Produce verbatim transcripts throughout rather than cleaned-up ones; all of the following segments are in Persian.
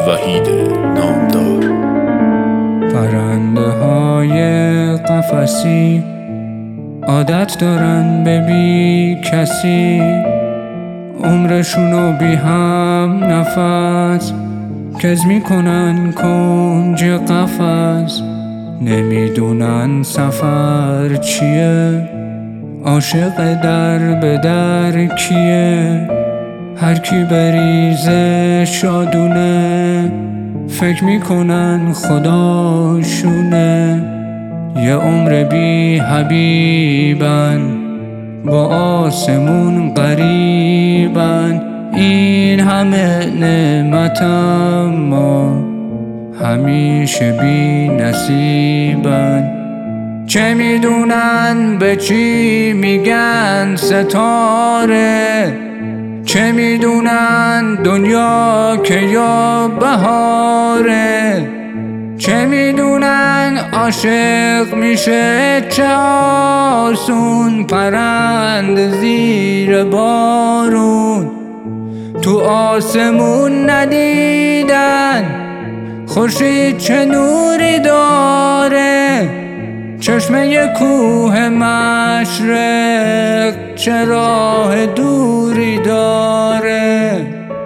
وحید نامدار. پرنده های قفسی عادت دارن به بی کسی، عمرشونو بی هم نفس کز میکنن کنج قفس. نمیدونن سفر چیه، عاشق در به در کیه. هر کی بریزه شادونه، فکر میکنن خداشونه. یه عمر بی حبیبن، با آسمون قریبن. این همه نعمت اما همیشه بی نصیبن. چه میدونن به چی میگن ستاره، چه میدونن دنیا که یا بهاره. چه میدونن عاشق میشه چه آسون، پرند زیر بارون. تو آسمون ندیدن خورشید چه نوری داره، چشمه کوه مشرق چه راه دوری داره.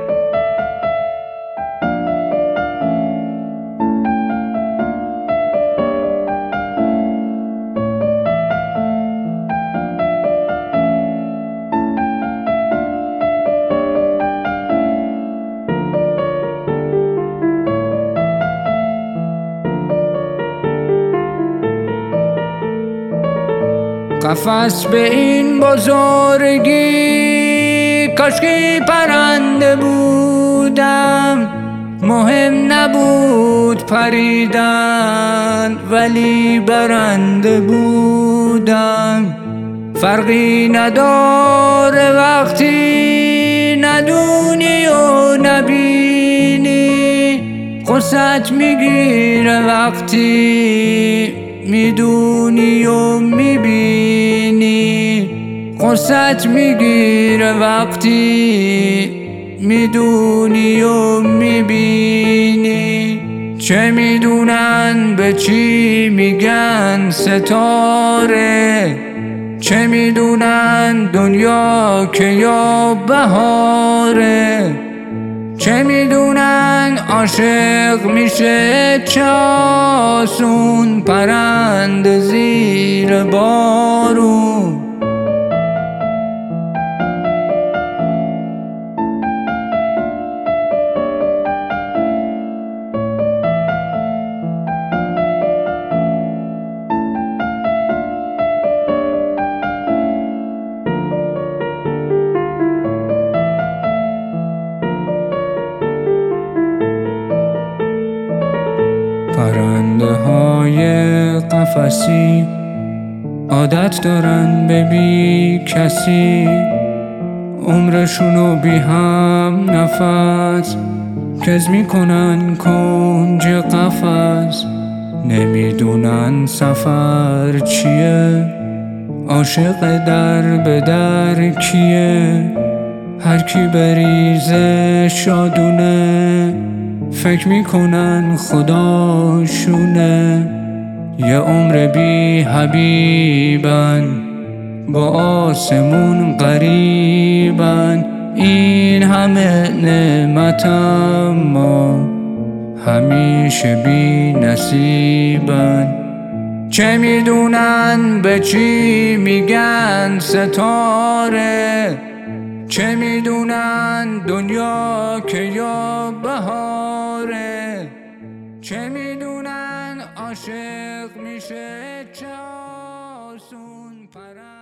قفس به این بزرگی کاشکی پرنده بودم. مهم نبود پریدن ولی برنده بودم. فرقی نداره وقتی ندونی و نبینی، غصت میگیره وقتی میدونی و میبینی. غصت میگیره وقتی میدونی و میبینی. چه میدونن به چی میگن ستاره، چه میدونن دنیا که یا بهاره. چه میدونن عاشق میشه چه آسون، پرند زیر بارون. پرنده های قفسی عادت دارن به بی کسی، عمرشونو بی هم نفس کز میکنن کنج قفس. نمیدونن سفر چیه، عاشق در به در کیه. هر کی بریزه شادونه، فکر میکنن خداشونه. یه عمر بی حبیبن، با آسمون قریبن. این همه نعمت اما همیشه بی نصیبن. چه میدونن به چی میگن ستاره، چه میدونن دنیا که یا بهاره. چه میدونن عاشق میشه چه آسون، پرند